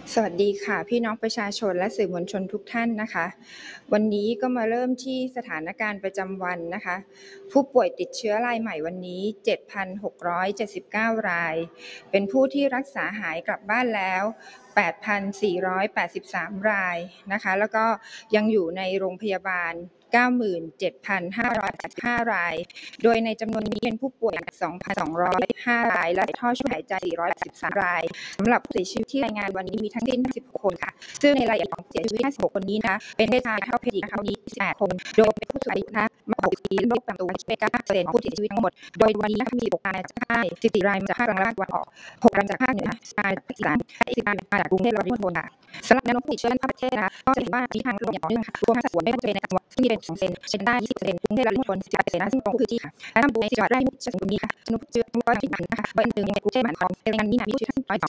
สวัสดีค่ะพี่น้องประชาชนและสื่อมวลชนทุกท่านนะคะวันนี้ก็มาเริ่มที่สถานการณ์ประจำวันนะคะผู้ป่วยติดเชื้อรายใหม่วันนี้ 7,679 รายเป็นผู้ที่รักษาหายกลับบ้านแล้ว 8,483 รายนะคะแล้วก็ยังอยู่ในโรงพยาบาล 97,585 รายโดยในจำนวนนี้เป็นผู้ป่วย 2,205 รายและท่อช่วยหายใจ 413 รายสำหรับผู้เสียชีวิตที่รายงานวันนี้มีทั้งสิ้น 56 คนค่ะซึ่งในรายละเอียดของผู้เสียชีวิต 56 คนนี้นะคะเป็นเพศชายเท่าเพศหญิงนะคะวันนี้ 18 คนโดยเป็นผู้สูงอายุนะคะมากกว่า60ปีโรคประจำตัวคิดเป็น 9% ของผู้เสียชีวิตทั้งหมดโดยวันนี้นะคะมี 16 รายจากภาคใต้14 รายมาจากภาคกลางและภาคตะวันออก 6 รายมาจากภาคเหนือ10 รายจากภาคอีสานและ10 รายมาจากกรุงเทพและปริมณฑลค่ะสำหรับแนวโน้มผู้ติดเชื้อในประเทศนะคะก็จะเห็นว่าทิศทางลดลงอย่างต่อเนื่องค่ะรวมทั้งสัดส่วนไม่ว่าจะเป็นในจังหวัดซึ่งมีเป็น 2% เชียงใต้ 20% กรุงเทพและปริมณฑล 18% นะซึ่งตรงกับพื้นที่ค่ะและตามดูในจังหวัดแรกที่ผู้ติดเชื้อสูงนี้ค่ะจำนวนผู้ติดเชื้อ120 รายนะคะโดยอันดับหนึ่งในกรุงเทพมหานครเป็นรายงานนี้นะมีผู้ติดเชื้อ